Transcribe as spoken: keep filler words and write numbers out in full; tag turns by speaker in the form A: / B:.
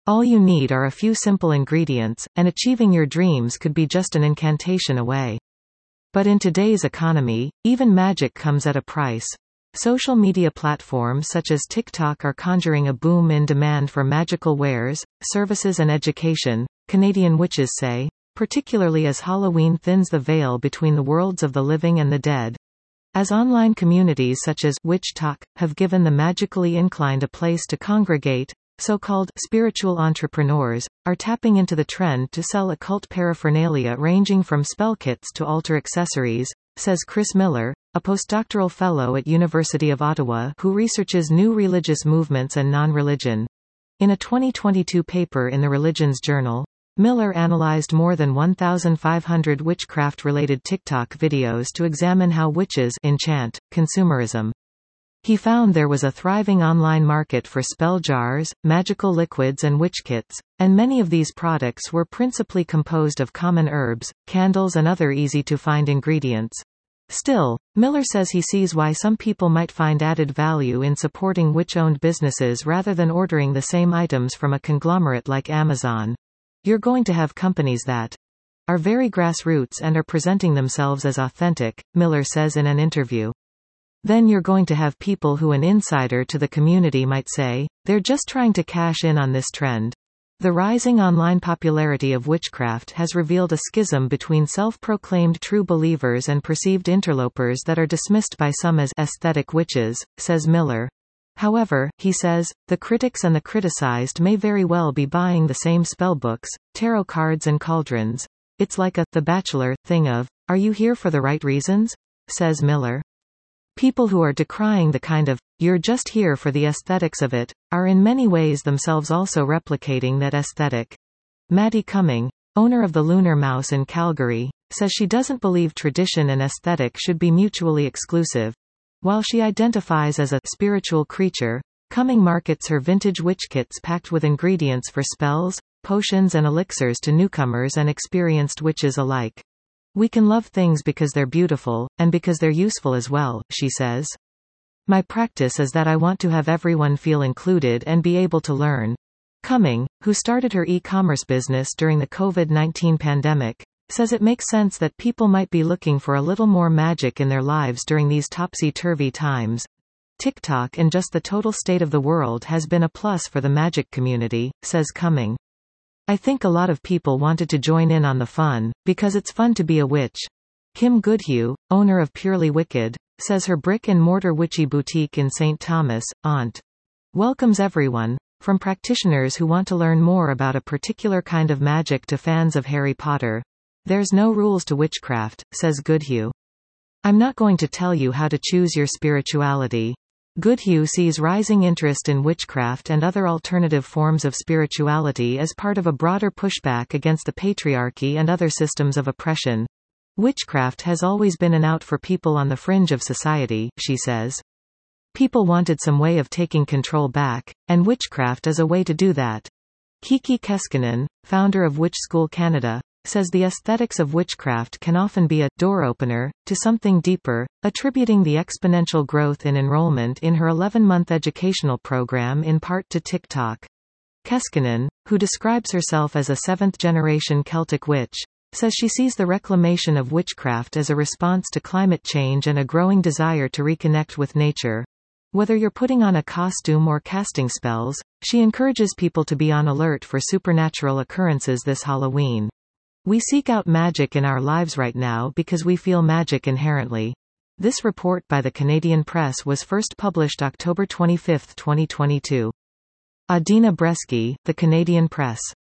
A: All you need are a few simple ingredients, and achieving your dreams could be just an incantation away. But in today's economy, even magic comes at a price. Social media platforms such as TikTok are conjuring a boom in demand for magical wares, services and education, Canadian witches say, particularly as Halloween thins the veil between the worlds of the living and the dead. As online communities such as Witch Talk have given the magically inclined a place to congregate, so-called spiritual entrepreneurs are tapping into the trend to sell occult paraphernalia ranging from spell kits to altar accessories, says Chris Miller, a postdoctoral fellow at University of Ottawa who researches new religious movements and non-religion. In a twenty twenty-two paper in the Religions Journal, Miller analyzed more than one thousand five hundred witchcraft-related TikTok videos to examine how witches enchant consumerism. He found there was a thriving online market for spell jars, magical liquids and witch kits, and many of these products were principally composed of common herbs, candles and other easy-to-find ingredients. Still, Miller says he sees why some people might find added value in supporting witch-owned businesses rather than ordering the same items from a conglomerate like Amazon. You're going to have companies that are very grassroots and are presenting themselves as authentic, Miller says in an interview. Then you're going to have people who an insider to the community might say, they're just trying to cash in on this trend. The rising online popularity of witchcraft has revealed a schism between self-proclaimed true believers and perceived interlopers that are dismissed by some as aesthetic witches, says Miller. However, he says, the critics and the criticized may very well be buying the same spellbooks, tarot cards and cauldrons. It's like a The Bachelor thing of, are you here for the right reasons? Says Miller. People who are decrying the kind of, you're just here for the aesthetics of it, are in many ways themselves also replicating that aesthetic. Maddie Cumming, owner of the Lunar Mouse in Calgary, says she doesn't believe tradition and aesthetic should be mutually exclusive. While she identifies as a spiritual creature, Cumming markets her vintage witch kits packed with ingredients for spells, potions and elixirs to newcomers and experienced witches alike. We can love things because they're beautiful, and because they're useful as well, she says. My practice is that I want to have everyone feel included and be able to learn. Cumming, who started her e-commerce business during the COVID nineteen pandemic, says it makes sense that people might be looking for a little more magic in their lives during these topsy-turvy times. TikTok and just the total state of the world has been a plus for the magic community, says Cumming. I think a lot of people wanted to join in on the fun, because it's fun to be a witch. Kim Goodhue, owner of Purely Wicked, says her brick-and-mortar witchy boutique in Saint Thomas, Ont. welcomes everyone, from practitioners who want to learn more about a particular kind of magic to fans of Harry Potter. There's no rules to witchcraft, says Goodhue. I'm not going to tell you how to choose your spirituality. Goodhue sees rising interest in witchcraft and other alternative forms of spirituality as part of a broader pushback against the patriarchy and other systems of oppression. Witchcraft has always been an out for people on the fringe of society, she says. People wanted some way of taking control back, and witchcraft is a way to do that. Kiki Keskinen, founder of Witch School Canada, says the aesthetics of witchcraft can often be a door opener to something deeper, attributing the exponential growth in enrollment in her eleven-month educational program in part to TikTok. Keskinen, who describes herself as a seventh-generation Celtic witch, says she sees the reclamation of witchcraft as a response to climate change and a growing desire to reconnect with nature. Whether you're putting on a costume or casting spells, she encourages people to be on alert for supernatural occurrences this Halloween. We seek out magic in our lives right now because we feel magic inherently. This report by the Canadian Press was first published October twenty-fifth, twenty twenty-two. Adina Bresky, The Canadian Press.